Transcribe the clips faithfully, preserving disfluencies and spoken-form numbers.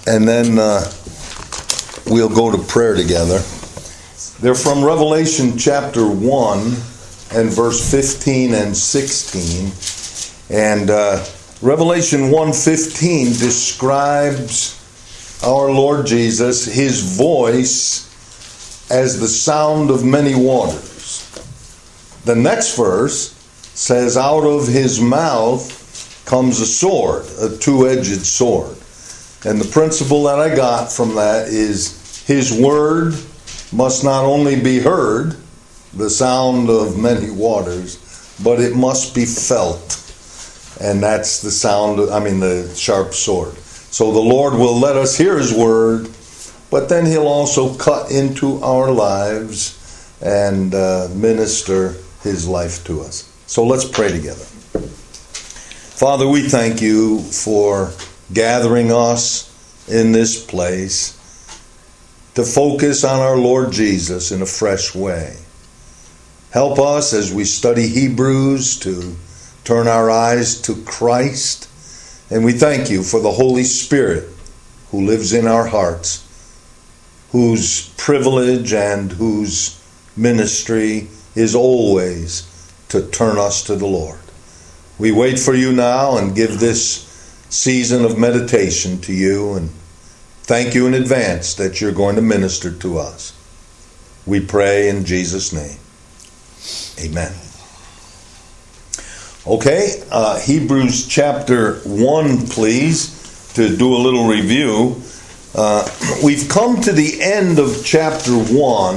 and then uh, we'll go to prayer together. They're from Revelation chapter one and verse fifteen and sixteen. And uh, Revelation one fifteen describes our Lord Jesus, his voice, as the sound of many waters. The next verse says, out of his mouth comes a sword, a two-edged sword. And the principle that I got from that is his word must not only be heard, the sound of many waters, but it must be felt. And that's the sound, of, I mean the sharp sword. So the Lord will let us hear his word, but then he'll also cut into our lives and uh, minister his life to us. So let's pray together. Father, we thank you for gathering us in this place to focus on our Lord Jesus in a fresh way. Help us as we study Hebrews to turn our eyes to Christ. And we thank you for the Holy Spirit who lives in our hearts, whose privilege and whose ministry is always to turn us to the Lord. We wait for you now and give this season of meditation to you, and thank you in advance that you're going to minister to us. We pray in Jesus' name. Amen. Okay, uh, Hebrews chapter one, please, to do a little review. Uh, we've come to the end of chapter one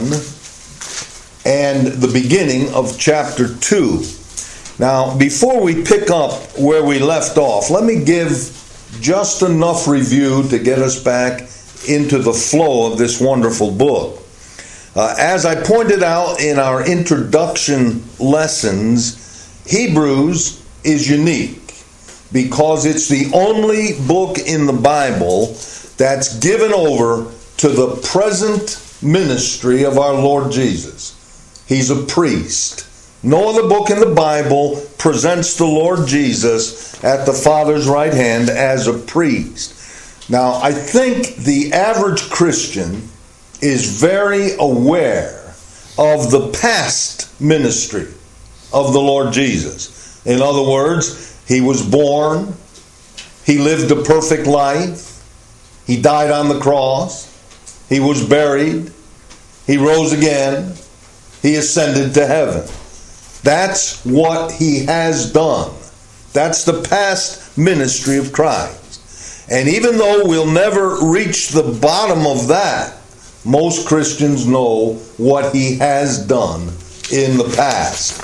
and the beginning of chapter two. Now, before we pick up where we left off, let me give just enough review to get us back into the flow of this wonderful book. Uh, as I pointed out in our introduction lessons, Hebrews is unique because it's the only book in the Bible that's given over to the present ministry of our Lord Jesus. He's a priest. No other book in the Bible presents the Lord Jesus at the Father's right hand as a priest. Now, I think the average Christian is very aware of the past ministry of the Lord Jesus. In other words, he was born, he lived a perfect life, he died on the cross, he was buried, he rose again, he ascended to heaven. That's what he has done. That's the past ministry of Christ. And even though we'll never reach the bottom of that, most Christians know what he has done in the past.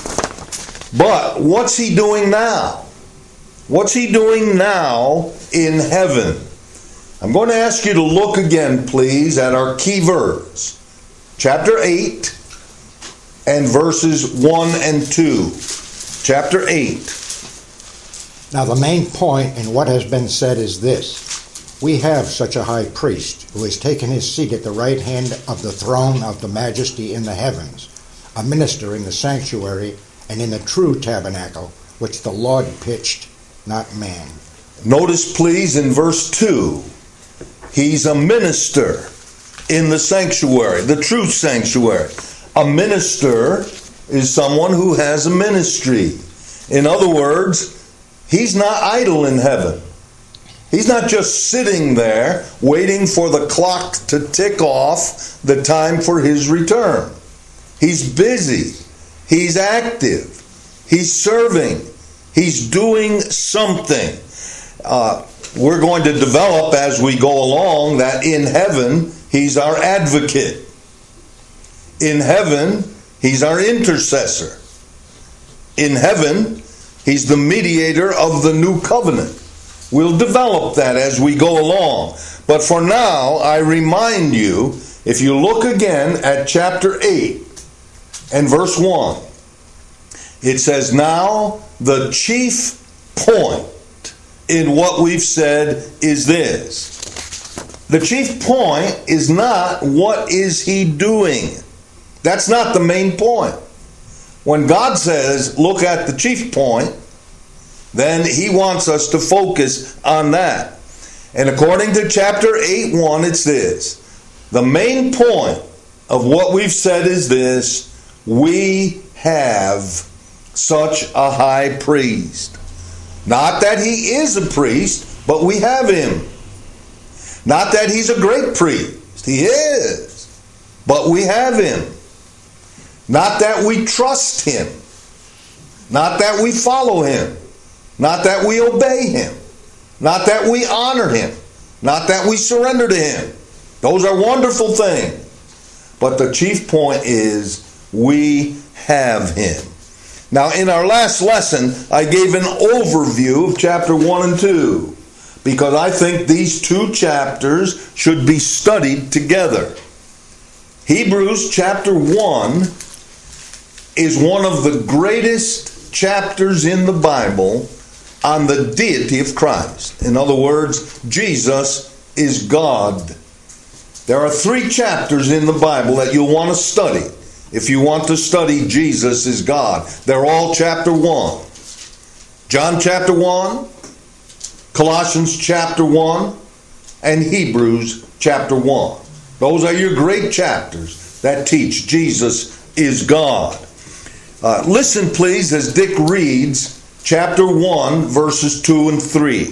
But what's he doing now? What's he doing now in heaven? I'm going to ask you to look again, please, at our key verse. Chapter eight and verses one and two. Chapter eight. Now the main point in what has been said is this. We have such a high priest who has taken his seat at the right hand of the throne of the majesty in the heavens, a minister in the sanctuary and in the true tabernacle, which the Lord pitched, not man. Notice, please, in verse two, he's a minister in the sanctuary, the true sanctuary. A minister is someone who has a ministry. In other words, he's not idle in heaven. He's not just sitting there waiting for the clock to tick off the time for his return. He's busy. He's active. He's serving. He's doing something. Uh, we're going to develop as we go along that in heaven, he's our advocate. In heaven, he's our intercessor. In heaven, he's the mediator of the new covenant. We'll develop that as we go along. But for now, I remind you, if you look again at chapter eight and verse one, it says, now the chief point in what we've said is this. The chief point is not what is he doing. That's not the main point. When God says, look at the chief point, then he wants us to focus on that. And according to chapter eight one, it's this. The main point of what we've said is this: we have such a high priest. Not that he is a priest, but we have him. Not that he's a great priest. He is. But we have him. Not that we trust him. Not that we follow him. Not that we obey him. Not that we honor him. Not that we surrender to him. Those are wonderful things. But the chief point is we have him. Now, in our last lesson, I gave an overview of chapter one and two, because I think these two chapters should be studied together. Hebrews chapter one is one of the greatest chapters in the Bible on the deity of Christ. In other words, Jesus is God. There are three chapters in the Bible that you'll want to study if you want to study Jesus is God. They're all chapter one. John chapter one, Colossians chapter one, and Hebrews chapter one. Those are your great chapters that teach Jesus is God. Uh, listen, please, as Dick reads chapter one, verses two and three.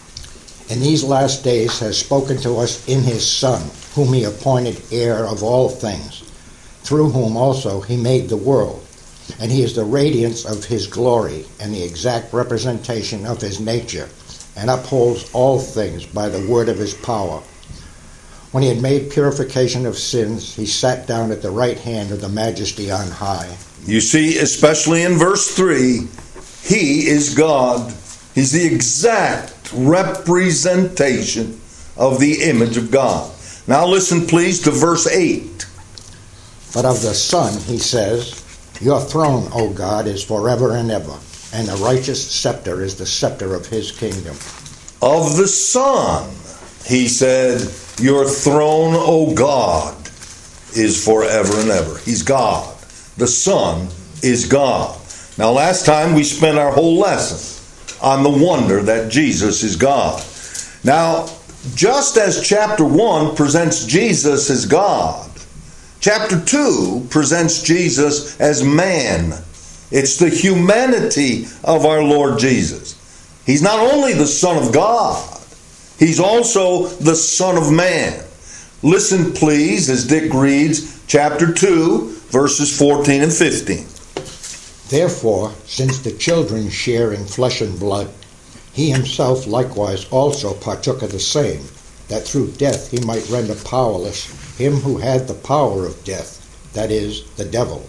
In these last days has spoken to us in his Son, whom he appointed heir of all things, through whom also he made the world. And he is the radiance of his glory and the exact representation of his nature, and upholds all things by the word of his power. When he had made purification of sins, he sat down at the right hand of the Majesty on high. You see, especially in verse three, he is God. He's the exact representation of the image of God. Now listen, please, to verse eight. But of the Son, he says, your throne, O God, is forever and ever, and the righteous scepter is the scepter of his kingdom. Of the Son, he said, your throne, O God, is forever and ever. He's God. The Son is God. Now, last time we spent our whole lesson on the wonder that Jesus is God. Now, just as chapter one presents Jesus as God, chapter two presents Jesus as man. It's the humanity of our Lord Jesus. He's not only the Son of God, he's also the Son of man. Listen, please, as Dick reads chapter two, verses fourteen and fifteen. Therefore, since the children share in flesh and blood, he himself likewise also partook of the same, that through death he might render powerless him who had the power of death, that is, the devil,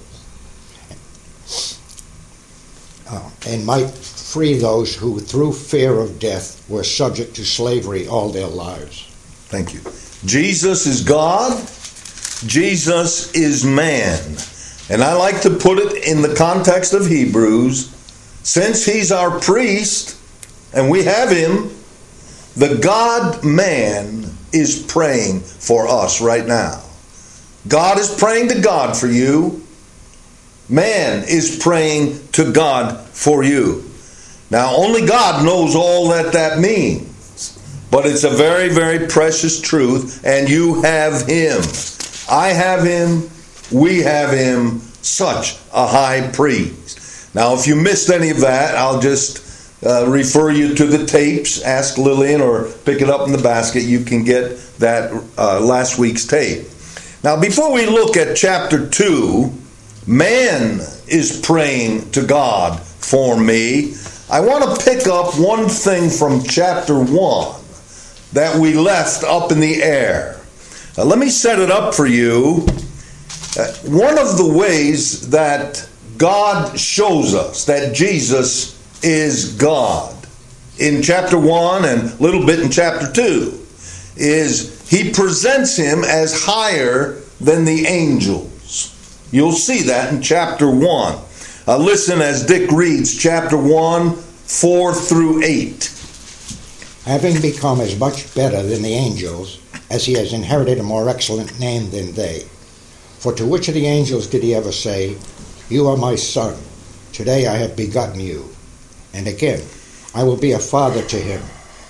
uh, and might free those who through fear of death were subject to slavery all their lives. Thank you. Jesus is God. Jesus is man. And I like to put it in the context of Hebrews. Since he's our priest, and we have him, the God-man is praying for us right now. God is praying to God for you. Man is praying to God for you. Now, only God knows all that that means. But it's a very, very precious truth, and you have him. I have him. We have him. Such a high priest. Now, if you missed any of that, I'll just uh, refer you to the tapes. Ask Lillian or pick it up in the basket. You can get that uh, last week's tape. Now, before we look at chapter two, man is praying to God for me. I want to pick up one thing from chapter one that we left up in the air. Uh, let me set it up for you. Uh, one of the ways that God shows us that Jesus is God in chapter one and a little bit in chapter two is he presents him as higher than the angels. You'll see that in chapter one. Uh, listen as Dick reads chapter one, four through eight. Having become as much better than the angels, as he has inherited a more excellent name than they. For to which of the angels did he ever say, you are my son, today I have begotten you? And again, I will be a father to him,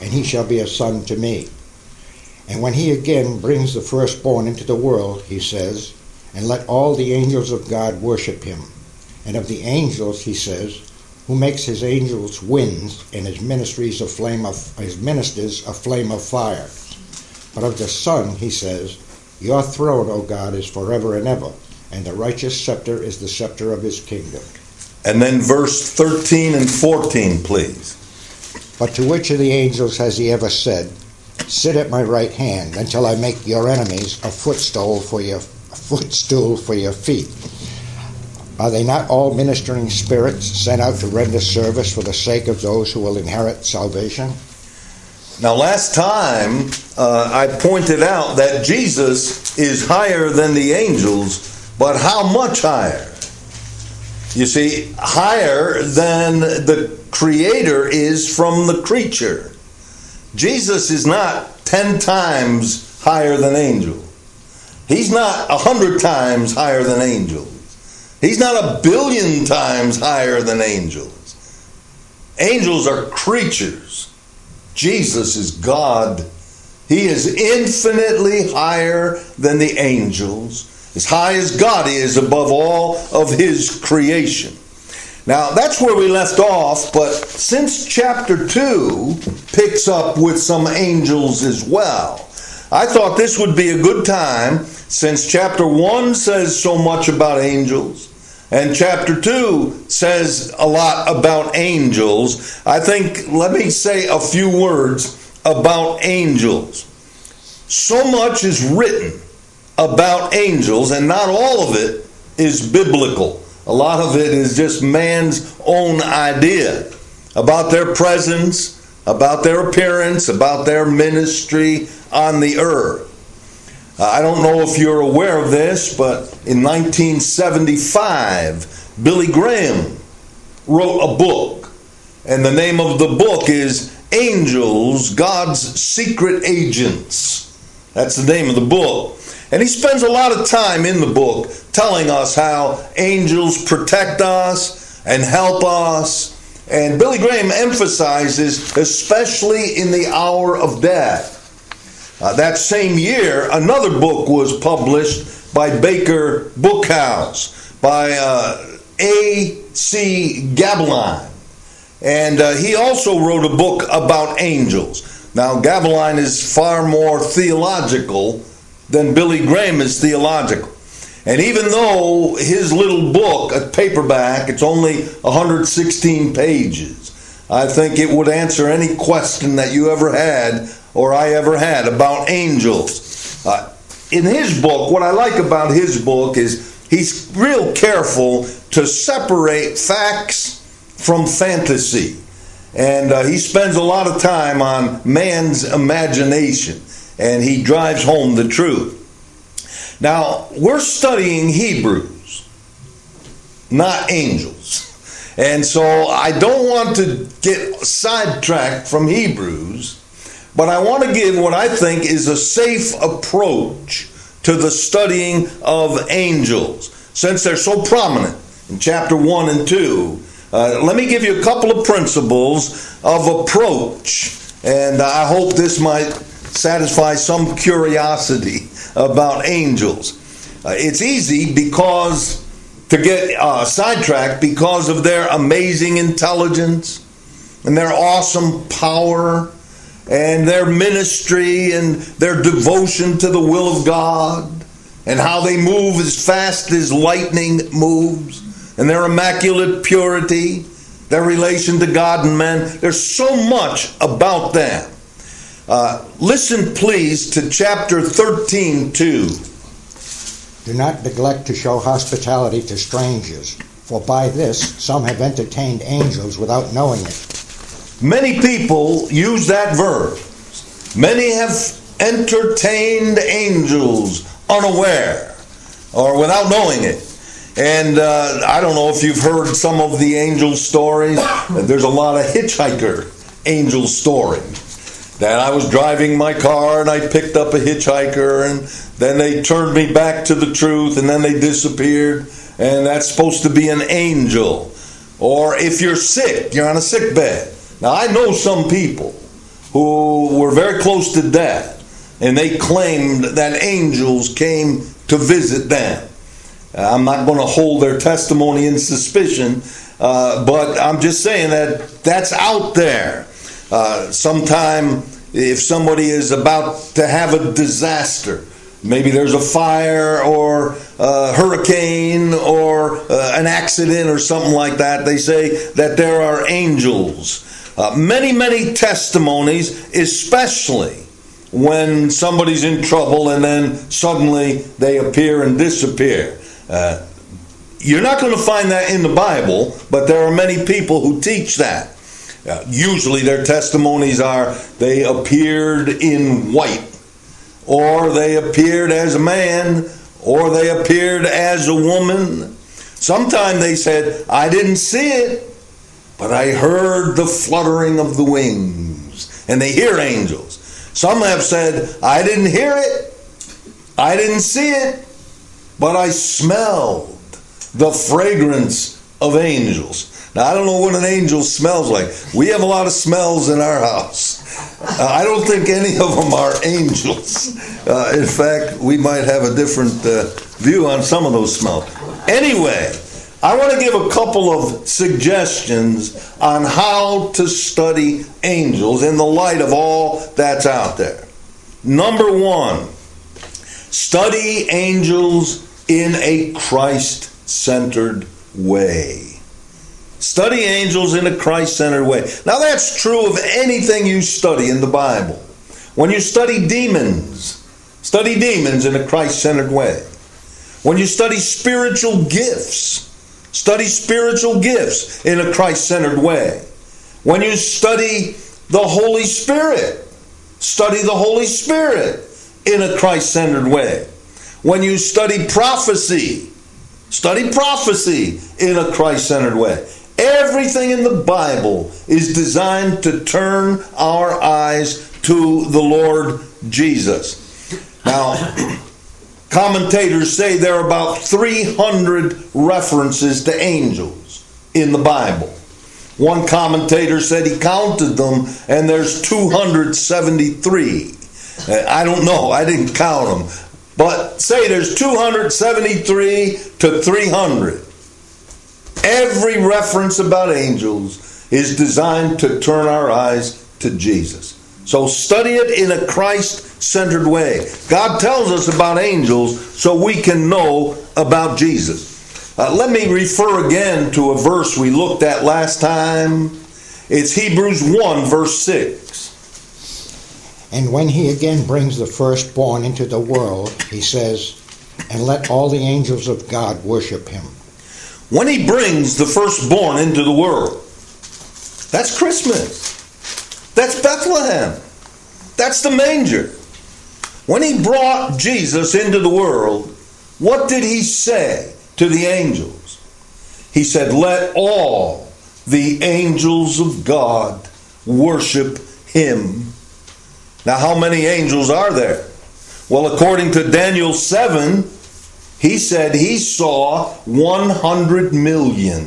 and he shall be a son to me. And when he again brings the firstborn into the world, he says, and let all the angels of God worship him. And of the angels, he says, who makes his angels winds, and his ministries a flame of his ministers a flame of fire. But of the Son, he says, your throne, O God, is forever and ever, and the righteous scepter is the scepter of his kingdom. And then verse thirteen and fourteen, please. But to which of the angels has he ever said, sit at my right hand until I make your enemies a footstool for your a footstool for your feet? Are they not all ministering spirits sent out to render service for the sake of those who will inherit salvation? Now, last time uh, I pointed out that Jesus is higher than the angels, but how much higher? You see, higher than the Creator is from the creature. Jesus is not ten times higher than angel. He's not a hundred times higher than angels. He's not a billion times higher than angels. Angels are creatures. Jesus is God. He is infinitely higher than the angels, as high as God is above all of his creation. Now, that's where we left off, but since chapter two picks up with some angels as well, I thought this would be a good time, since chapter one says so much about angels, and chapter two says a lot about angels. I think, let me say a few words about angels. So much is written about angels, and not all of it is biblical. A lot of it is just man's own idea about their presence, about their appearance, about their ministry on the earth. Uh, I don't know if you're aware of this, but in nineteen seventy-five, Billy Graham wrote a book, and the name of the book is Angels, God's Secret Agents. That's the name of the book. And he spends a lot of time in the book telling us how angels protect us and help us. And Billy Graham emphasizes, especially in the hour of death. Uh, that same year, another book was published by Baker Bookhouse, by uh, A C Gavilan. And uh, he also wrote a book about angels. Now, Gavilan is far more theological than Billy Graham is theological. And even though his little book, a paperback, it's only one hundred sixteen pages, I think it would answer any question that you ever had or I ever had about angels. Uh, in his book, what I like about his book is he's real careful to separate facts from fantasy. And uh, he spends a lot of time on man's imagination, and he drives home the truth. Now, we're studying Hebrews, not angels. And so I don't want to get sidetracked from Hebrews, but I want to give what I think is a safe approach to the studying of angels, since they're so prominent in chapter one and two. Uh, let me give you a couple of principles of approach, and I hope this might satisfy some curiosity about angels. Uh, it's easy because to get uh, sidetracked because of their amazing intelligence and their awesome power and their ministry and their devotion to the will of God and how they move as fast as lightning moves and their immaculate purity, their relation to God and man. There's so much about them. Uh, listen, please, to chapter thirteen, two. Do not neglect to show hospitality to strangers, for by this some have entertained angels without knowing it. Many people use that verb. Many have entertained angels unaware or without knowing it. And uh, I don't know if you've heard some of the angel stories. There's a lot of hitchhiker angel stories. That I was driving my car and I picked up a hitchhiker and then they turned me back to the truth and then they disappeared, and that's supposed to be an angel. Or if you're sick, you're on a sick bed. Now I know some people who were very close to death, and they claimed that angels came to visit them. I'm not going to hold their testimony in suspicion, uh, but I'm just saying that that's out there. Uh, sometime if somebody is about to have a disaster, maybe there's a fire or a hurricane or uh, an accident or something like that, they say that there are angels. Uh, many, many testimonies, especially when somebody's in trouble and then suddenly they appear and disappear. Uh, you're not going to find that in the Bible, but there are many people who teach that. Uh, usually their testimonies are they appeared in white, or they appeared as a man, or they appeared as a woman. Sometimes they said, I didn't see it, but I heard the fluttering of the wings. And they hear angels. Some have said, I didn't hear it, I didn't see it, but I smelled the fragrance of angels. Now, I don't know what an angel smells like. We have a lot of smells in our house. Uh, I don't think any of them are angels. Uh, in fact, we might have a different uh, view on some of those smells. Anyway, I want to give a couple of suggestions on how to study angels in the light of all that's out there. Number one, study angels in a Christ-centered way. Study angels in a Christ-centered way. Now that's true of anything you study in the Bible. When you study demons, study demons in a Christ-centered way. When you study spiritual gifts, study spiritual gifts in a Christ-centered way. When you study the Holy Spirit, study the Holy Spirit in a Christ-centered way. When you study prophecy, study prophecy in a Christ-centered way. Everything in the Bible is designed to turn our eyes to the Lord Jesus. Now, commentators say there are about three hundred references to angels in the Bible. One commentator said he counted them, and there's two hundred seventy-three. I don't know, I didn't count them. But say there's two hundred seventy-three to three hundred. Every reference about angels is designed to turn our eyes to Jesus. So study it in a Christ-centered way. God tells us about angels so we can know about Jesus. Uh, let me refer again to a verse we looked at last time. It's Hebrews one, verse six. And when he again brings the firstborn into the world, he says, and let all the angels of God worship him. When he brings the firstborn into the world, that's Christmas. That's Bethlehem. That's the manger. When he brought Jesus into the world, what did he say to the angels? He said, let all the angels of God worship him. Now, how many angels are there? Well, according to Daniel seven, he said he saw one hundred million.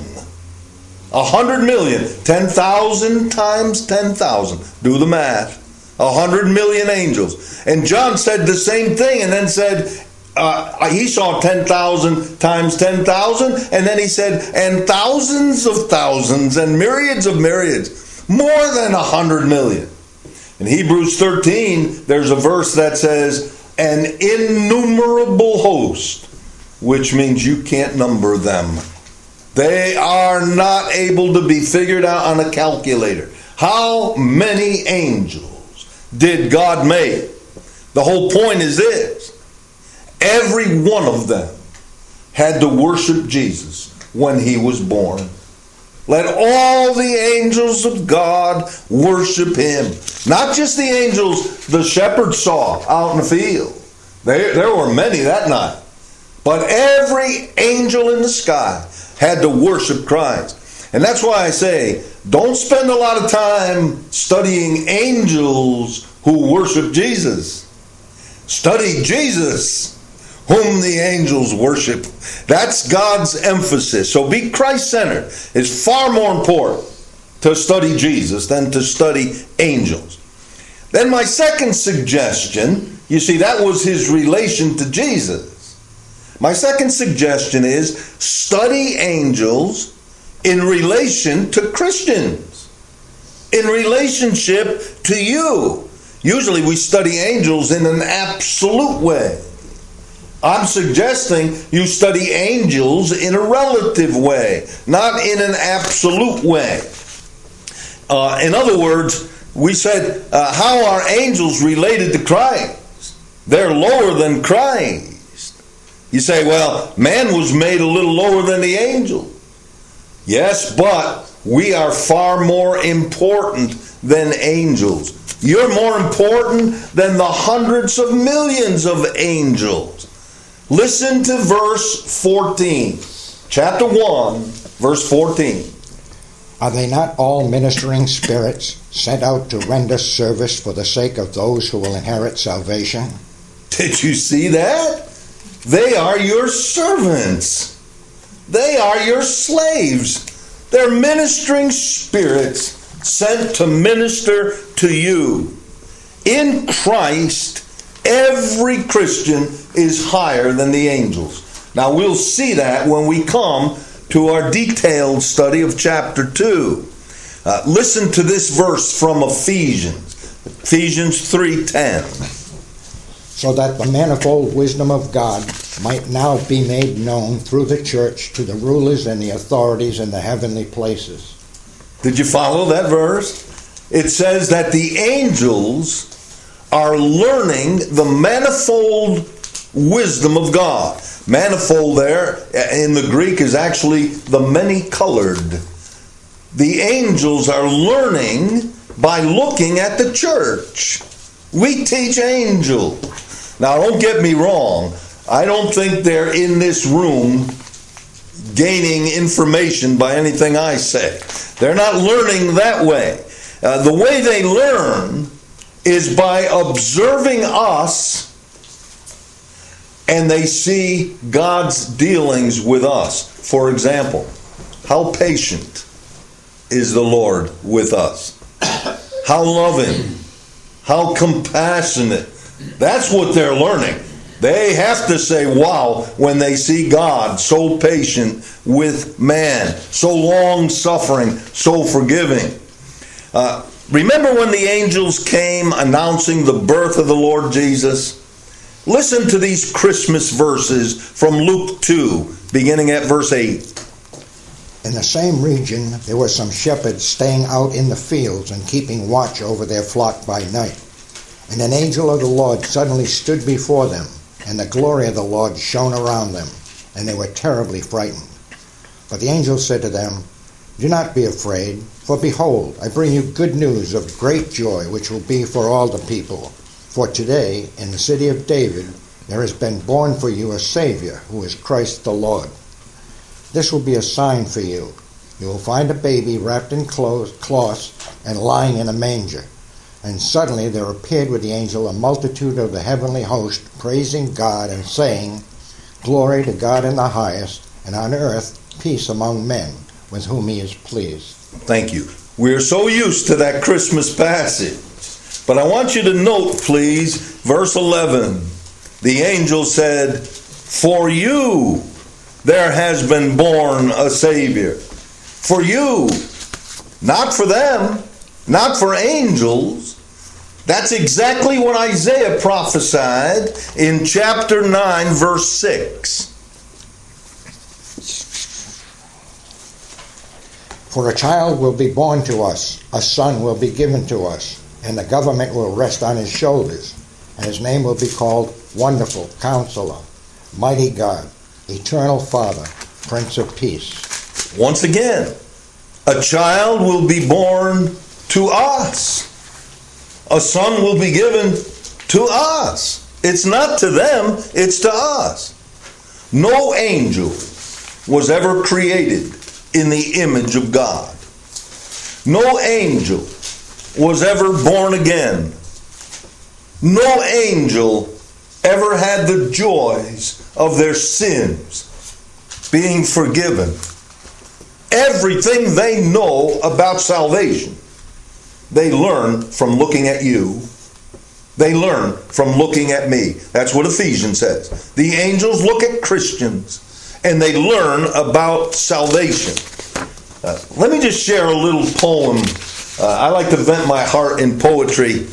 A hundred million. ten thousand times ten thousand. Do the math. A hundred million angels. And John said the same thing and then said, uh, he saw ten thousand times ten thousand. And then he said, and thousands of thousands and myriads of myriads. More than a hundred million. In Hebrews thirteen, there's a verse that says, an innumerable host, which means you can't number them. They are not able to be figured out on a calculator. How many angels did God make? The whole point is this. Every one of them had to worship Jesus when he was born. Let all the angels of God worship him. Not just the angels the shepherds saw out in the field. There, there were many that night. But every angel in the sky had to worship Christ. And that's why I say, don't spend a lot of time studying angels who worship Jesus. Study Jesus, whom the angels worship. That's God's emphasis. So be Christ-centered. It's far more important to study Jesus than to study angels. Then my second suggestion, you see, that was his relation to Jesus. My second suggestion is study angels in relation to Christians, in relationship to you. Usually we study angels in an absolute way. I'm suggesting you study angels in a relative way, not in an absolute way. Uh, in other words, we said, uh, how are angels related to Christ? They're lower than Christ. You say, well, man was made a little lower than the angel. Yes, but we are far more important than angels. You're more important than the hundreds of millions of angels. Listen to verse fourteen. Chapter one, verse fourteen. Are they not all ministering spirits sent out to render service for the sake of those who will inherit salvation? Did you see that? They are your servants. They are your slaves. They're ministering spirits sent to minister to you. In Christ, every Christian is higher than the angels. Now we'll see that when we come to our detailed study of chapter two. Uh, listen to this verse from Ephesians. Ephesians three ten. So that the manifold wisdom of God might now be made known through the church to the rulers and the authorities in the heavenly places. Did you follow that verse? It says that the angels are learning the manifold wisdom of God. Manifold there in the Greek is actually the many-colored. The angels are learning by looking at the church. We teach angels. Now, don't get me wrong. I don't think they're in this room gaining information by anything I say. They're not learning that way. Uh, the way they learn is by observing us, and they see God's dealings with us. For example, how patient is the Lord with us? How loving, how compassionate. That's what they're learning. They have to say, wow, when they see God so patient with man, so long-suffering, so forgiving. Uh, remember when the angels came announcing the birth of the Lord Jesus? Listen to these Christmas verses from Luke two, beginning at verse eight. In the same region, there were some shepherds staying out in the fields and keeping watch over their flock by night. And an angel of the Lord suddenly stood before them, and the glory of the Lord shone around them, and they were terribly frightened. But the angel said to them, Do not be afraid, for behold, I bring you good news of great joy, which will be for all the people. For today, in the city of David, there has been born for you a Savior, who is Christ the Lord. This will be a sign for you. You will find a baby wrapped in cloths and lying in a manger. And suddenly there appeared with the angel a multitude of the heavenly host, praising God and saying, Glory to God in the highest, and on earth peace among men, with whom he is pleased. Thank you. We're so used to that Christmas passage. But I want you to note, please, verse eleven. The angel said, For you there has been born a Savior. For you. Not for them. Not for angels. That's exactly what Isaiah prophesied in chapter nine, verse six. For a child will be born to us, a son will be given to us, and the government will rest on his shoulders, and his name will be called Wonderful Counselor, Mighty God, Eternal Father, Prince of Peace. Once again, a child will be born to us. A son will be given to us. It's not to them, it's to us. No angel was ever created in the image of God. No angel was ever born again. No angel ever had the joys of their sins being forgiven. Everything they know about salvation, they learn from looking at you They learn from looking at me. That's what Ephesians says. The angels look at Christians and they learn about salvation. Uh, let me just share a little poem. Uh, I like to vent my heart in poetry.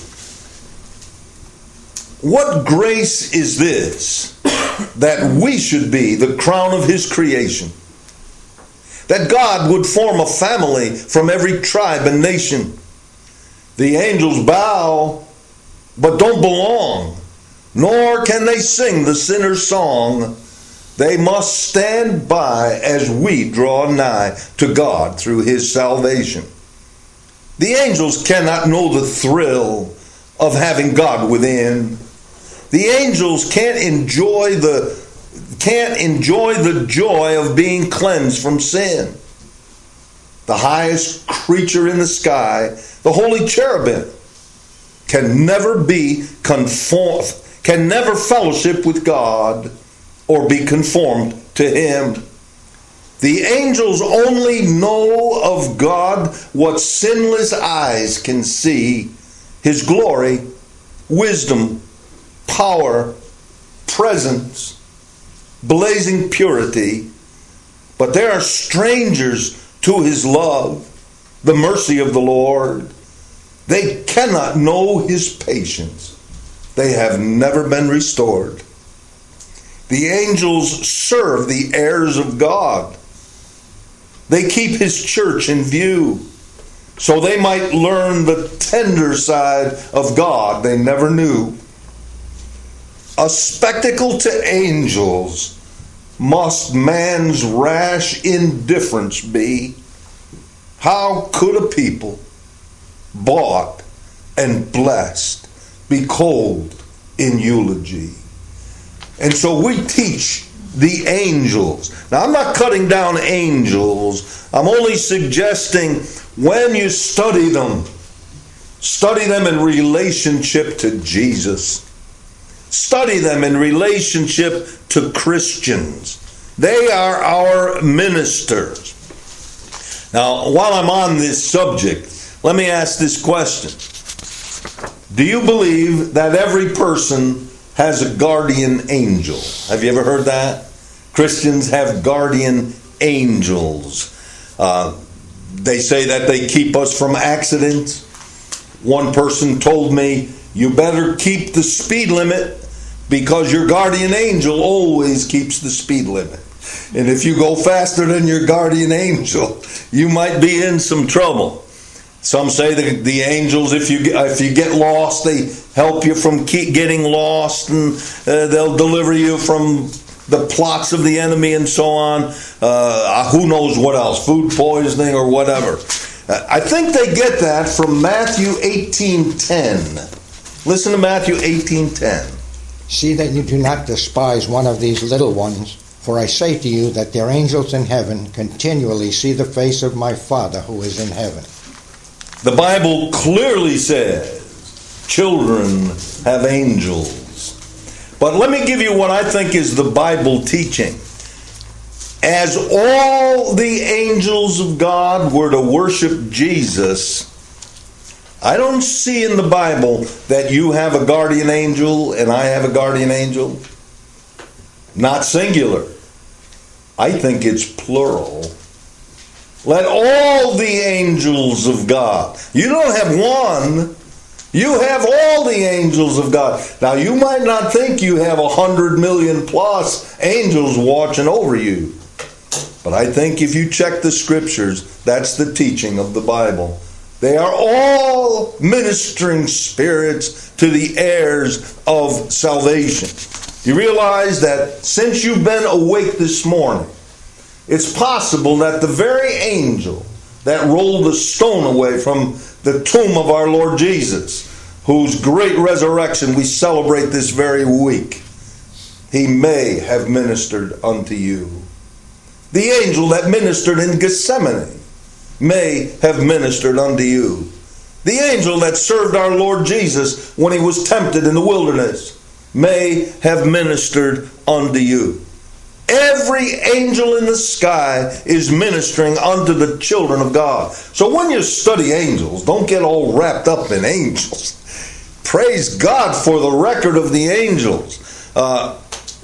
What grace is this, that we should be the crown of His creation? That God would form a family from every tribe and nation. The angels bow, but don't belong, nor can they sing the sinner's song. They must stand by as we draw nigh to God through His salvation. The angels cannot know the thrill of having God within. The angels can't enjoy the can't enjoy the joy of being cleansed from sin. The highest creature in the sky, the holy cherubim, can never be conform, can never fellowship with God or be conformed to Him. The angels only know of God what sinless eyes can see: His glory, wisdom, power, presence, blazing purity. But they are strangers to His love, the mercy of the Lord. They cannot know His patience. They have never been restored. The angels serve the heirs of God. They keep His church in view, so they might learn the tender side of God they never knew. A spectacle to angels must man's rash indifference be. How could a people bought and blessed be cold in eulogy? And so we teach the angels. Now, I'm not cutting down angels. I'm only suggesting when you study them, study them in relationship to Jesus. Study them in relationship to Christians. They are our ministers. Now, while I'm on this subject, let me ask this question. Do you believe that every person has a guardian angel? Have you ever heard that? Christians have guardian angels. Uh, they say that they keep us from accidents. One person told me, you better keep the speed limit because your guardian angel always keeps the speed limit. And if you go faster than your guardian angel, you might be in some trouble. Some say that the angels, if you if you get lost, they help you from keep getting lost, and uh, they'll deliver you from the plots of the enemy and so on. Uh, who knows what else, food poisoning or whatever. Uh, I think they get that from Matthew eighteen ten. Listen to Matthew eighteen ten. See that you do not despise one of these little ones, for I say to you that their angels in heaven continually see the face of my Father who is in heaven. The Bible clearly says children have angels. But let me give you what I think is the Bible teaching. As all the angels of God were to worship Jesus, I don't see in the Bible that you have a guardian angel and I have a guardian angel. Not singular. I think it's plural. Let all the angels of God. You don't have one. You have all the angels of God. Now, you might not think you have a hundred million plus angels watching over you. But I think if you check the scriptures, that's the teaching of the Bible. They are all ministering spirits to the heirs of salvation. You realize that since you've been awake this morning, it's possible that the very angel that rolled the stone away from the tomb of our Lord Jesus, whose great resurrection we celebrate this very week, he may have ministered unto you. The angel that ministered in Gethsemane may have ministered unto you. The angel that served our Lord Jesus when he was tempted in the wilderness may have ministered unto you. Every angel in the sky is ministering unto the children of God. So when you study angels, don't get all wrapped up in angels. praise God for the record of the angels. Uh,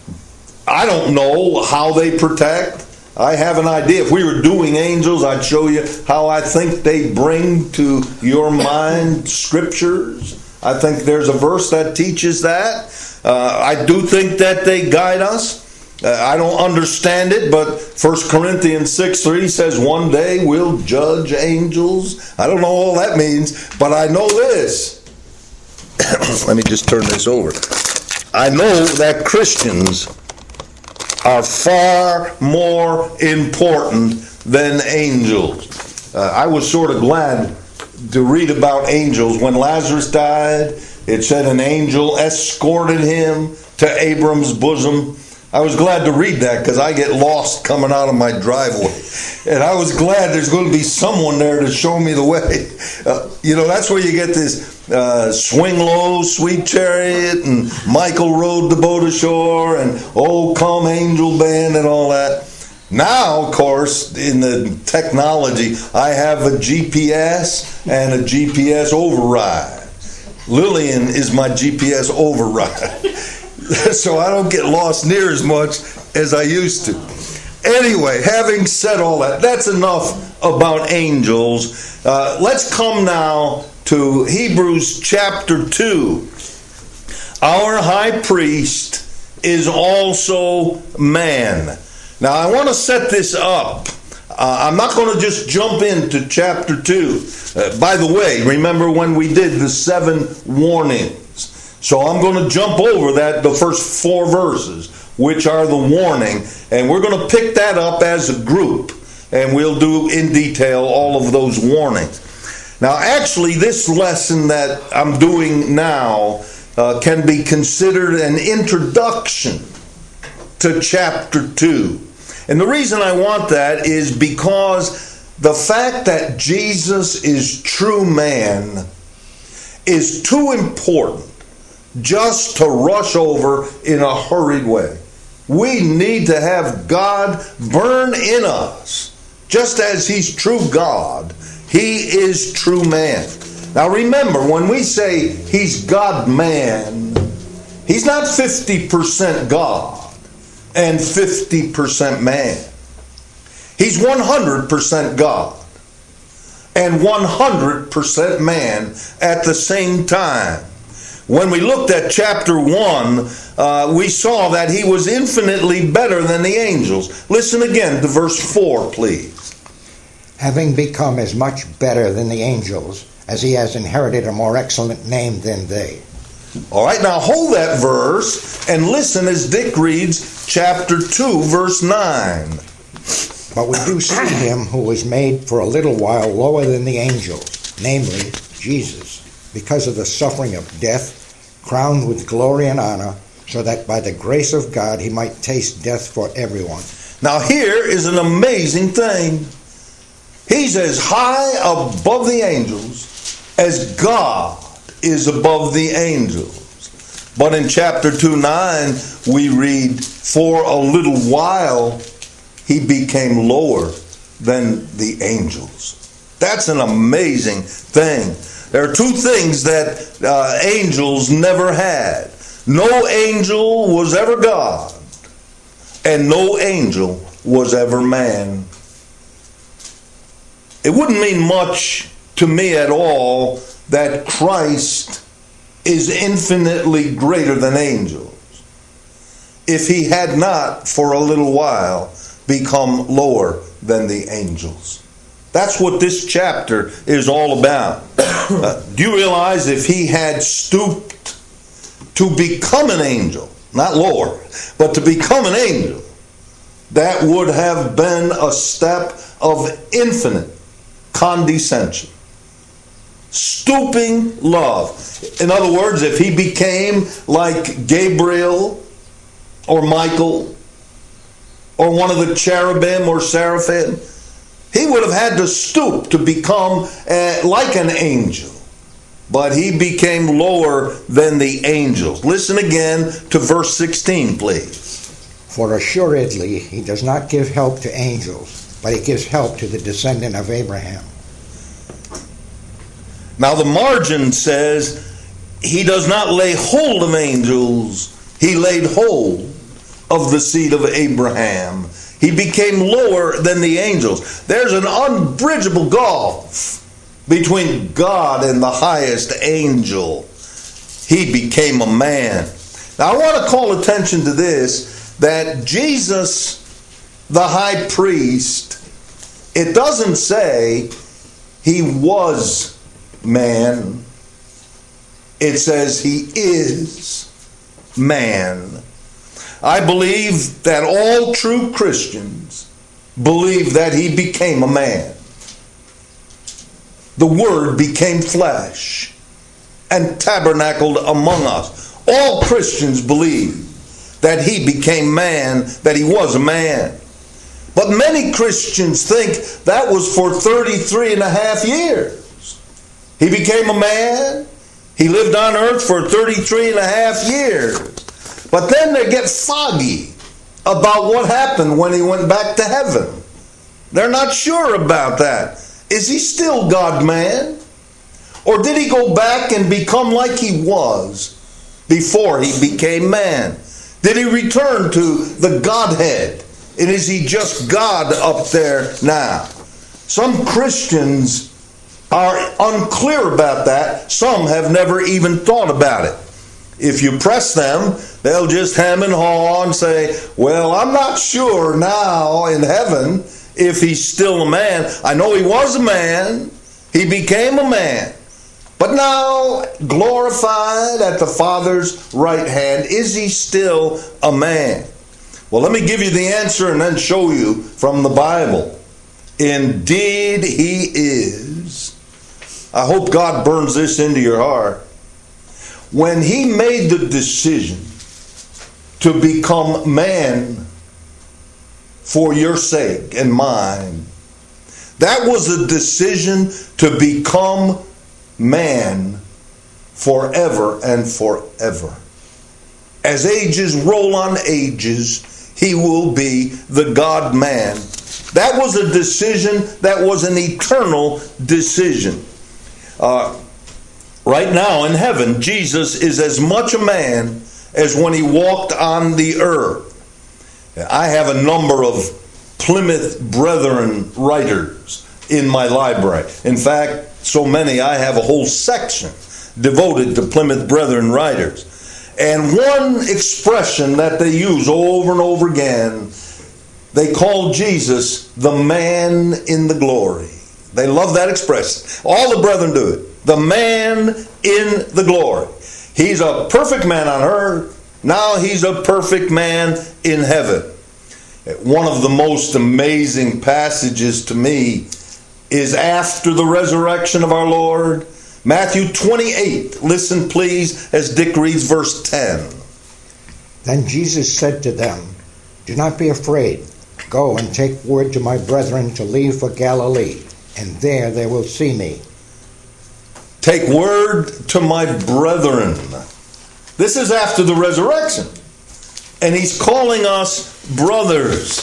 I don't know how they protect. I have an idea. If we were doing angels, I'd show you how I think they bring to your mind scriptures. I think there's a verse that teaches that. Uh, I do think that they guide us. Uh, I don't understand it, but First Corinthians six three says one day we'll judge angels. I don't know all that means, but I know this. Let me just turn this over. I know that Christians are far more important than angels. Uh, I was sort of glad to read about angels. When Lazarus died, it said an angel escorted him to Abram's bosom. I was glad to read that because I get lost coming out of my driveway. And I was glad there's going to be someone there to show me the way. Uh, you know, that's where you get this uh, swing low, sweet chariot, and Michael rode the boat ashore, and oh, come angel band and all that. Now, of course, in the technology, I have a G P S and a G P S override. Lillian is my G P S override. So I don't get lost near as much as I used to. Anyway, having said all that, that's enough about angels. Uh, let's come now to Hebrews chapter two. Our high priest is also man. Now I want to set this up. Uh, I'm not going to just jump into chapter two. Uh, by the way, remember when we did the seven warnings? So I'm going to jump over that, the first four verses, which are the warning, and we're going to pick that up as a group, and we'll do in detail all of those warnings. Now, actually, this lesson that I'm doing now uh, can be considered an introduction to chapter two. And the reason I want that is because the fact that Jesus is true man is too important just to rush over in a hurried way. We need to have God burn in us. Just as He's true God, He is true man. Now remember, when we say He's God-man, He's not fifty percent God and fifty percent man. He's one hundred percent God and one hundred percent man at the same time. When we looked at chapter one, uh, we saw that He was infinitely better than the angels. Listen again to verse four, please. Having become as much better than the angels, as He has inherited a more excellent name than they. All right, now hold that verse and listen as Dick reads chapter two, verse nine. But we do see Him who was made for a little while lower than the angels, namely Jesus, because of the suffering of death, crowned with glory and honor, so that by the grace of God He might taste death for everyone. Now here is an amazing thing. He's as high above the angels as God is above the angels. But in chapter two nine we read, for a little while He became lower than the angels. That's an amazing thing. There are two things that uh, angels never had. No angel was ever God, and no angel was ever man. It wouldn't mean much to me at all that Christ is infinitely greater than angels if He had not, for a little while, become lower than the angels. That's what this chapter is all about. Uh, do you realize if He had stooped to become an angel, not lower, but to become an angel, that would have been a step of infinite condescension. Stooping love. In other words, if He became like Gabriel or Michael or one of the cherubim or seraphim, He would have had to stoop to become uh, like an angel. But He became lower than the angels. Listen again to verse sixteen, please. For assuredly He does not give help to angels, but He gives help to the descendant of Abraham. Now the margin says, he does not lay hold of angels. He laid hold of the seed of Abraham. He became lower than the angels. There's an unbridgeable gulf between God and the highest angel. He became a man. Now I want to call attention to this, that Jesus, the high priest, it doesn't say he was man. It says he is man. I believe that all true Christians believe that he became a man. The Word became flesh and tabernacled among us. All Christians believe that he became man, that he was a man. But many Christians think that was for thirty-three and a half years. He became a man. He lived on earth for thirty-three and a half years. But then they get foggy about what happened when he went back to heaven. They're not sure about that. Is he still God-man? Or did he go back and become like he was before he became man? Did he return to the Godhead? And is he just God up there now? Some Christians are unclear about that. Some have never even thought about it. If you press them, they'll just hem and haw and say, well, I'm not sure now in heaven if he's still a man. I know he was a man. He became a man. But now, glorified at the Father's right hand, is he still a man? Well, let me give you the answer and then show you from the Bible. Indeed, he is. I hope God burns this into your heart. When he made the decision to become man for your sake and mine, that was a decision to become man forever and forever. As ages roll on ages, he will be the God-man. That was a decision that was an eternal decision. Uh, right now in heaven, Jesus is as much a man as when he walked on the earth. I have a number of Plymouth Brethren writers in my library. In fact, so many, I have a whole section devoted to Plymouth Brethren writers. And one expression that they use over and over again, they call Jesus the man in the glory. They love that expression. All the brethren do it. The man in the glory. He's a perfect man on earth. Now he's a perfect man in heaven. One of the most amazing passages to me is after the resurrection of our Lord. Matthew twenty-eight. Listen, please, as Dick reads verse ten. Then Jesus said to them, do not be afraid. Go and take word to my brethren to leave for Galilee, and there they will see me. Take word to my brethren. This is after the resurrection. And he's calling us brothers.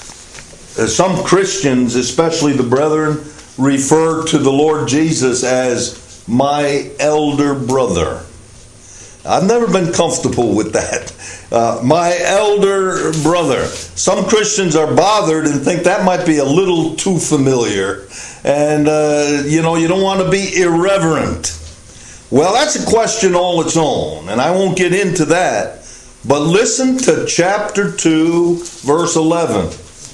Some Christians, especially the brethren, refer to the Lord Jesus as my elder brother. I've never been comfortable with that. Uh, my elder brother. Some Christians are bothered and think that might be a little too familiar. And, uh, you know, you don't want to be irreverent. Well, that's a question all its own, and I won't get into that. But listen to chapter two, verse eleven.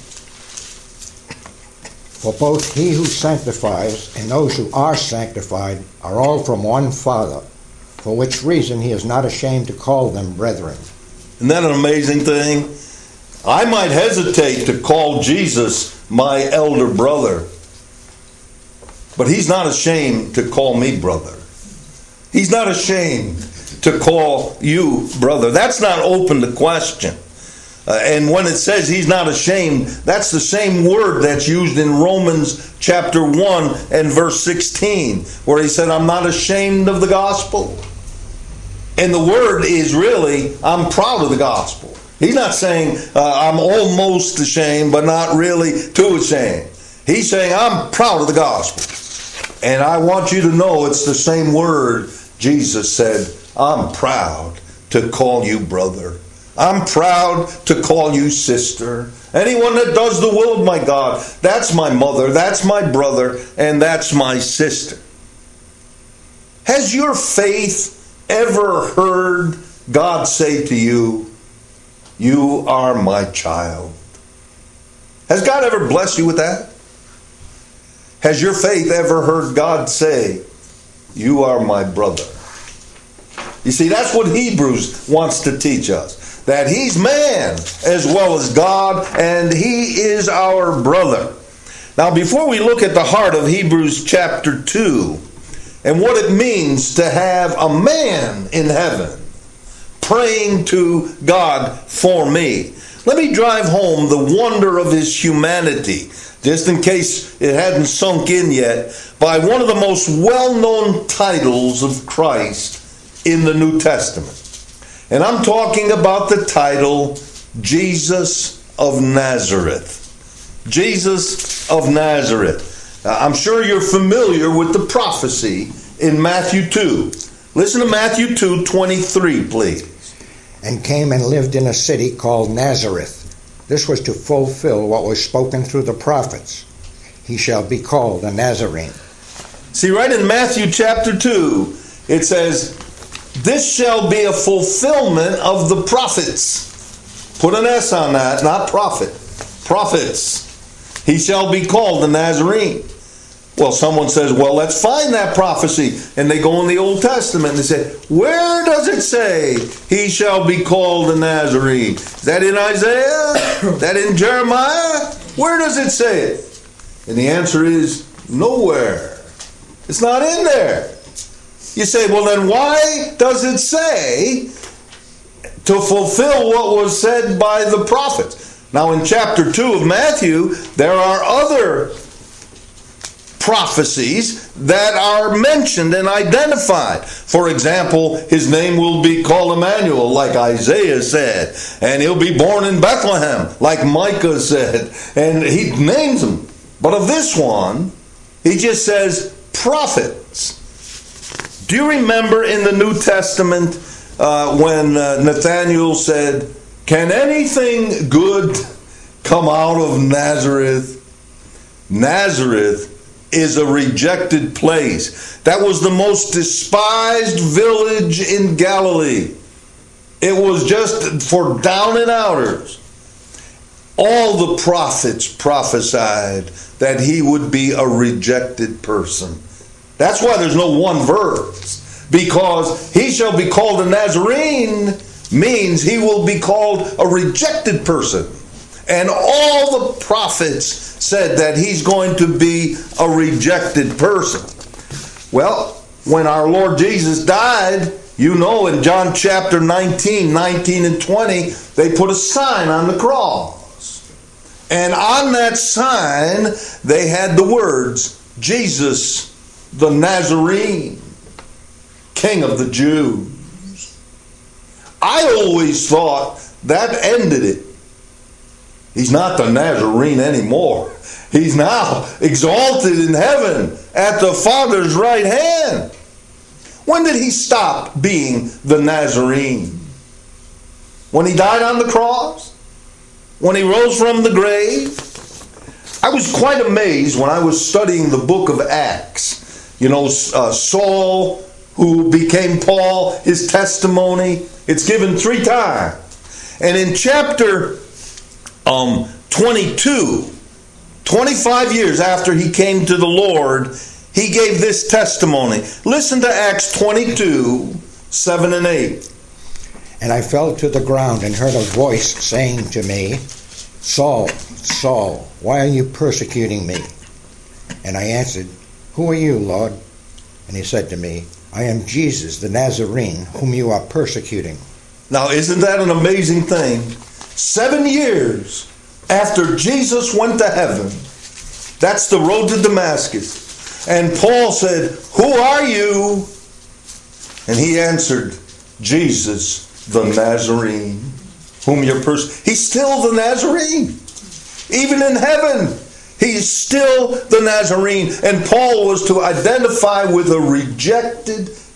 For both he who sanctifies and those who are sanctified are all from one Father, for which reason he is not ashamed to call them brethren. Isn't that an amazing thing? I might hesitate to call Jesus my elder brother, but he's not ashamed to call me brother. He's not ashamed to call you brother. That's not open to question. Uh, and when it says he's not ashamed, that's the same word that's used in Romans chapter one and verse sixteen, where he said, I'm not ashamed of the gospel. And the word is really, I'm proud of the gospel. He's not saying, uh, I'm almost ashamed, but not really too ashamed. He's saying, I'm proud of the gospel. And I want you to know it's the same word Jesus said, I'm proud to call you brother. I'm proud to call you sister. Anyone that does the will of my God, that's my mother, that's my brother, and that's my sister. Has your faith ever heard God say to you, you are my child? Has God ever blessed you with that? Has your faith ever heard God say, you are my brother? You see, that's what Hebrews wants to teach us. That he's man as well as God, and he is our brother. Now, before we look at the heart of Hebrews chapter two, and what it means to have a man in heaven praying to God for me, let me drive home the wonder of his humanity, just in case it hadn't sunk in yet, by one of the most well-known titles of Christ in the New Testament. And I'm talking about the title, Jesus of Nazareth. Jesus of Nazareth. Uh, I'm sure you're familiar with the prophecy in Matthew two. Listen to Matthew two twenty-three, please. And came and lived in a city called Nazareth. This was to fulfill what was spoken through the prophets. He shall be called a Nazarene. See, right in Matthew chapter two, it says, this shall be a fulfillment of the prophets. Put an S on that, not prophet. Prophets. He shall be called a Nazarene. Well, someone says, well, let's find that prophecy. And they go in the Old Testament and they say, where does it say he shall be called a Nazarene? Is that in Isaiah? Is that in Jeremiah? Where does it say it? And the answer is nowhere. It's not in there. You say, well, then why does it say to fulfill what was said by the prophets? Now, in chapter two of Matthew, there are other prophecies that are mentioned and identified. For example, his name will be called Emmanuel, like Isaiah said, and he'll be born in Bethlehem, like Micah said, and he names them. But of this one, he just says prophets. Do you remember in the New Testament uh, when uh, Nathanael said, can anything good come out of Nazareth? Nazareth is a rejected place. That was the most despised village in Galilee. It was just for down and outers. All the prophets prophesied that he would be a rejected person. That's why there's no one verse. Because he shall be called a Nazarene means he will be called a rejected person. And all the prophets said that he's going to be a rejected person. Well, when our Lord Jesus died, you know, in John chapter nineteen, nineteen and twenty, they put a sign on the cross. And on that sign, they had the words, Jesus the Nazarene, King of the Jews. I always thought that ended it. He's not the Nazarene anymore. He's now exalted in heaven at the Father's right hand. When did he stop being the Nazarene? When he died on the cross? When he rose from the grave? I was quite amazed when I was studying the book of Acts. You know, uh, Saul, who became Paul, his testimony, it's given three times. And in chapter um, twenty-two, twenty-five years after he came to the Lord, he gave this testimony. Listen to Acts twenty-two, seven and eight. And I fell to the ground and heard a voice saying to me, Saul, Saul, why are you persecuting me? And I answered, who are you, Lord? And he said to me, I am Jesus, the Nazarene, whom you are persecuting. Now, isn't that an amazing thing? Seven years after Jesus went to heaven, that's the road to Damascus. And Paul said, who are you? And he answered, Jesus, the Nazarene, whom you're persecuting. He's still the Nazarene. Even in heaven, he's still the Nazarene. And Paul was to identify with a rejected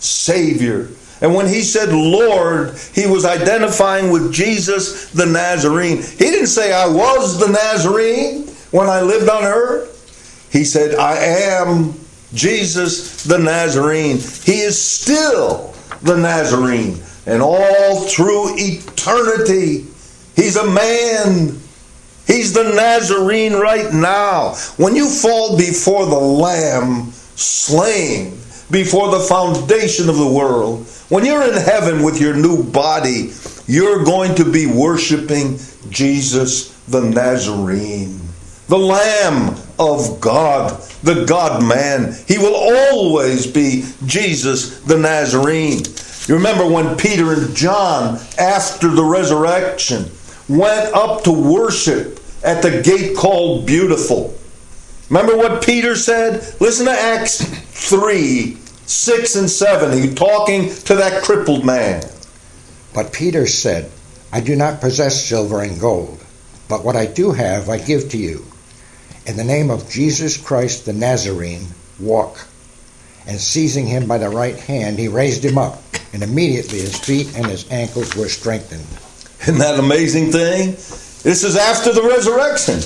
Savior. And when he said Lord, he was identifying with Jesus the Nazarene. He didn't say I was the Nazarene when I lived on earth. He said I am Jesus the Nazarene. He is still the Nazarene. And all through eternity, he's a man. He's the Nazarene right now. When you fall before the Lamb slain before the foundation of the world, when you're in heaven with your new body, you're going to be worshiping Jesus the Nazarene, the Lamb of God, the God-man. He will always be Jesus the Nazarene. You remember when Peter and John, after the resurrection, went up to worship at the gate called Beautiful. Remember what Peter said? Listen to Acts three, six and seven. He's talking to that crippled man. But Peter said, I do not possess silver and gold, but what I do have I give to you. In the name of Jesus Christ the Nazarene, walk. And seizing him by the right hand, he raised him up, and immediately his feet and his ankles were strengthened. Isn't that an amazing thing? This is after the resurrection.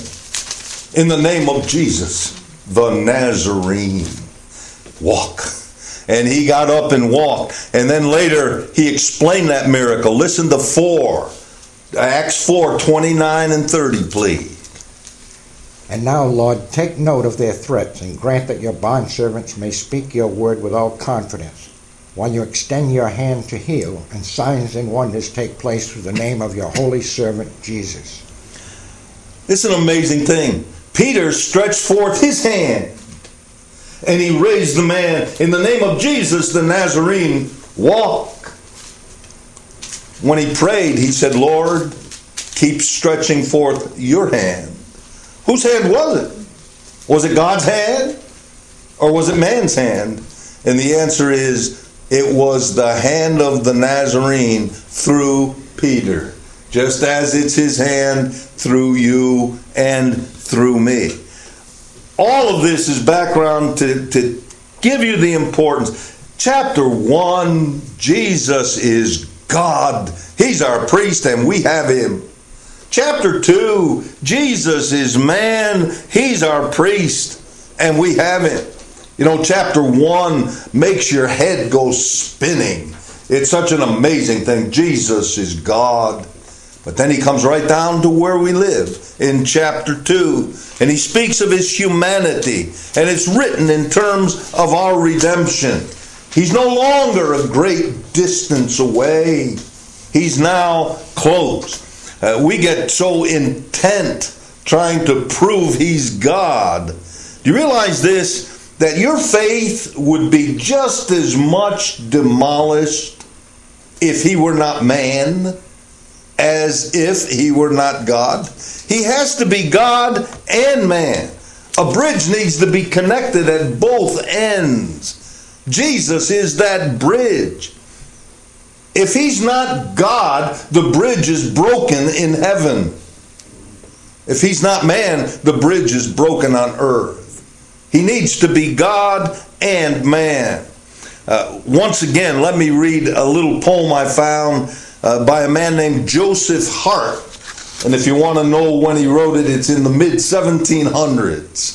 In the name of Jesus, the Nazarene, walk. And he got up and walked. And then later, he explained that miracle. Listen to four. Acts four, twenty-nine and thirty, please. And now, Lord, take note of their threats, and grant that your bondservants may speak your word with all confidence, while you extend your hand to heal, and signs and wonders take place through the name of your holy servant Jesus. It's an amazing thing. Peter stretched forth his hand, and he raised the man. In the name of Jesus, the Nazarene, walk. When he prayed, he said, Lord, keep stretching forth your hand. Whose hand was it? Was it God's hand? Or was it man's hand? And the answer is, it was the hand of the Nazarene through Peter. Just as it's his hand through you and through me. All of this is background to, to give you the importance. Chapter one, Jesus is God. He's our priest and we have him. Chapter two, Jesus is man. He's our priest and we have him. You know, chapter one makes your head go spinning. It's such an amazing thing. Jesus is God. But then he comes right down to where we live in chapter two. And he speaks of his humanity. And it's written in terms of our redemption. He's no longer a great distance away. He's now close. Uh, we get so intent trying to prove he's God. Do you realize this? That your faith would be just as much demolished if he were not man as if he were not God. He has to be God and man. A bridge needs to be connected at both ends. Jesus is that bridge. If he's not God, the bridge is broken in heaven. If he's not man, the bridge is broken on earth. He needs to be God and man. Uh, once again, let me read a little poem I found uh, by a man named Joseph Hart. And if you want to know when he wrote it, it's in the mid seventeen hundreds.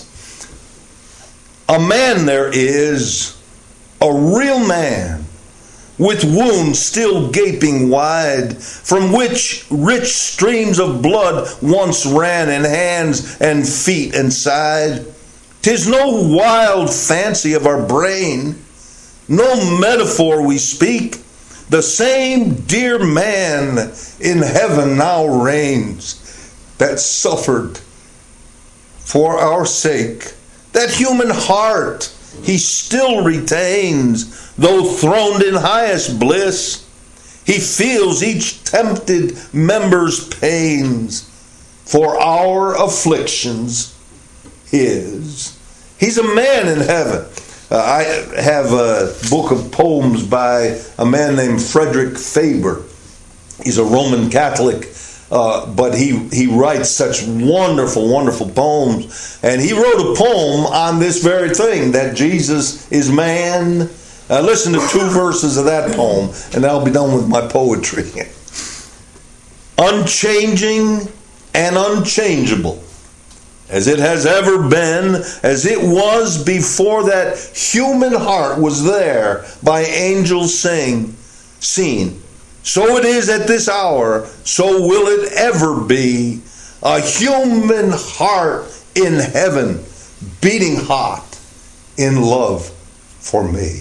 A man there is, a real man, with wounds still gaping wide, from which rich streams of blood once ran in hands and feet and side. 'Tis no wild fancy of our brain, no metaphor we speak. The same dear man in heaven now reigns, that suffered for our sake. That human heart he still retains, though throned in highest bliss. He feels each tempted member's pains, for our afflictions his. He's a man in heaven. Uh, I have a book of poems by a man named Frederick Faber. He's a Roman Catholic, uh, but he, he writes such wonderful, wonderful poems. And he wrote a poem on this very thing, that Jesus is man Now listen to two verses of that poem, and I'll be done with my poetry. Unchanging and unchangeable, as it has ever been, as it was before that human heart was there by angels saying, seen. So it is at this hour, so will it ever be. A human heart in heaven, beating hot in love for me.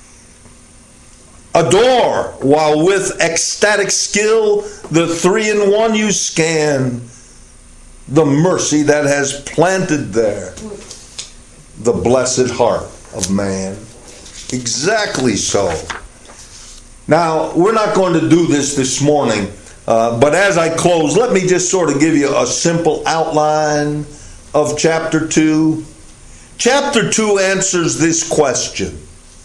Adore, while with ecstatic skill, the three in one you scan, the mercy that has planted there the blessed heart of man. Exactly so. Now, we're not going to do this this morning, uh, but as I close, let me just sort of give you a simple outline of chapter two. Chapter two answers this question: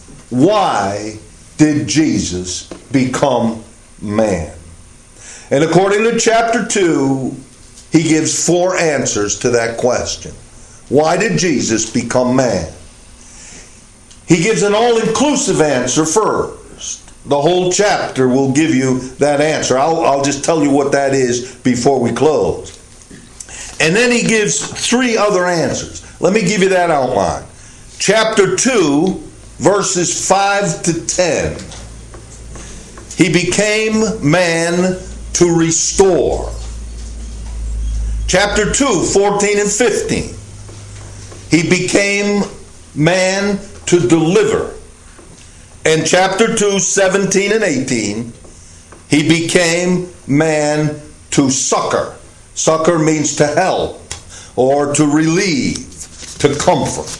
why did Jesus become man? And according to chapter two, he gives four answers to that question. Why did Jesus become man? He gives an all-inclusive answer first. The whole chapter will give you that answer. I'll, I'll just tell you what that is before we close. And then he gives three other answers. Let me give you that outline. Chapter two, verses five to ten. He became man to restore. Chapter two, fourteen and fifteen. He became man to deliver. And chapter two, seventeen and eighteen, he became man to succor. Succor means to help or to relieve, to comfort.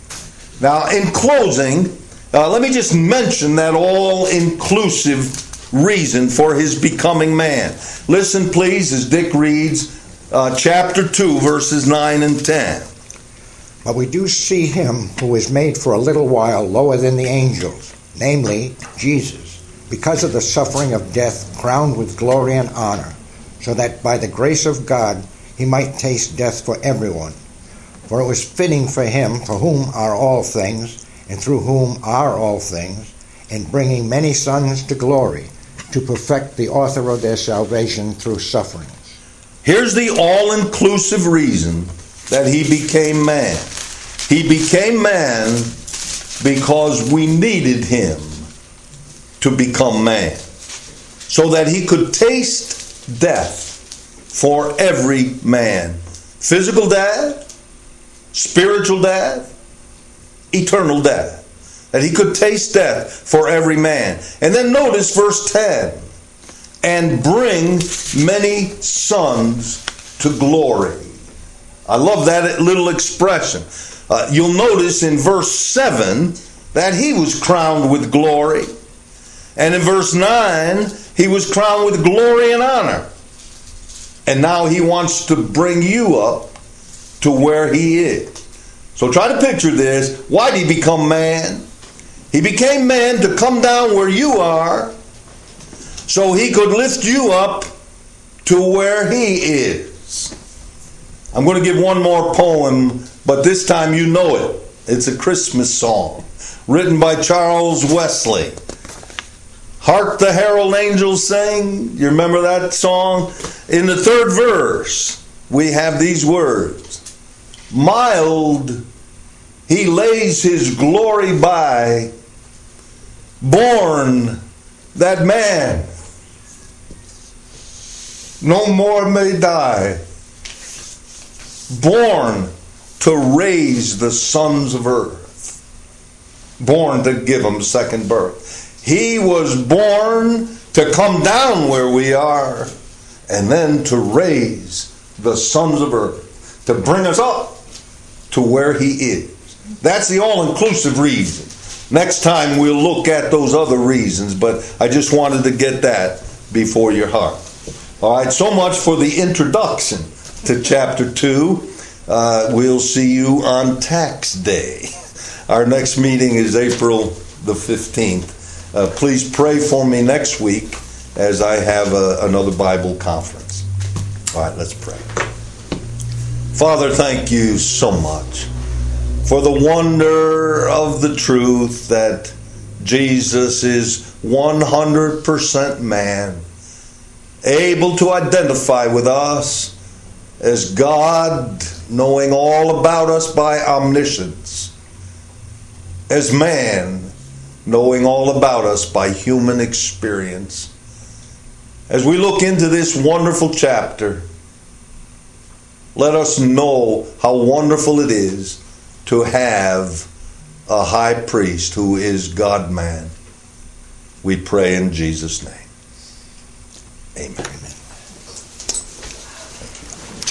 Now, in closing, uh, let me just mention that all-inclusive reason for his becoming man. Listen, please, as Dick reads uh, chapter two, verses nine and ten. But we do see him who was made for a little while lower than the angels, namely Jesus, because of the suffering of death, crowned with glory and honor, so that by the grace of God he might taste death for everyone. For it was fitting for him, for whom are all things, and through whom are all things, in bringing many sons to glory, to perfect the author of their salvation through sufferings. Here's the all-inclusive reason that he became man. He became man because we needed him to become man, so that he could taste death for every man. Physical death, spiritual death, eternal death. That he could taste death for every man. And then notice verse ten. And bring many sons to glory. I love that little expression. Uh, you'll notice in verse seven that he was crowned with glory. And in verse nine, he was crowned with glory and honor. And now he wants to bring you up to where he is. So try to picture this. Why did he become man? He became man to come down where you are, so he could lift you up to where he is. I'm going to give one more poem, but this time you know it. It's a Christmas song written by Charles Wesley. Hark the herald angels sing. You remember that song? In the third verse, we have these words. Mild, he lays his glory by, born that man no more may die, born to raise the sons of earth, born to give them second birth. He was born to come down where we are and then to raise the sons of earth, to bring us up to where he is. That's the all-inclusive reason. Next time we'll look at those other reasons, but I just wanted to get that before your heart. All right, so much for the introduction to chapter two. Uh, we'll see you on Tax Day. Our next meeting is April the fifteenth. Uh, please pray for me next week as I have a, another Bible conference. All right, let's pray. Father, thank you so much for the wonder of the truth that Jesus is one hundred percent man, able to identify with us as God, knowing all about us by omniscience, as man, knowing all about us by human experience. As we look into this wonderful chapter, let us know how wonderful it is to have a high priest who is God-man. We pray in Jesus' name. Amen.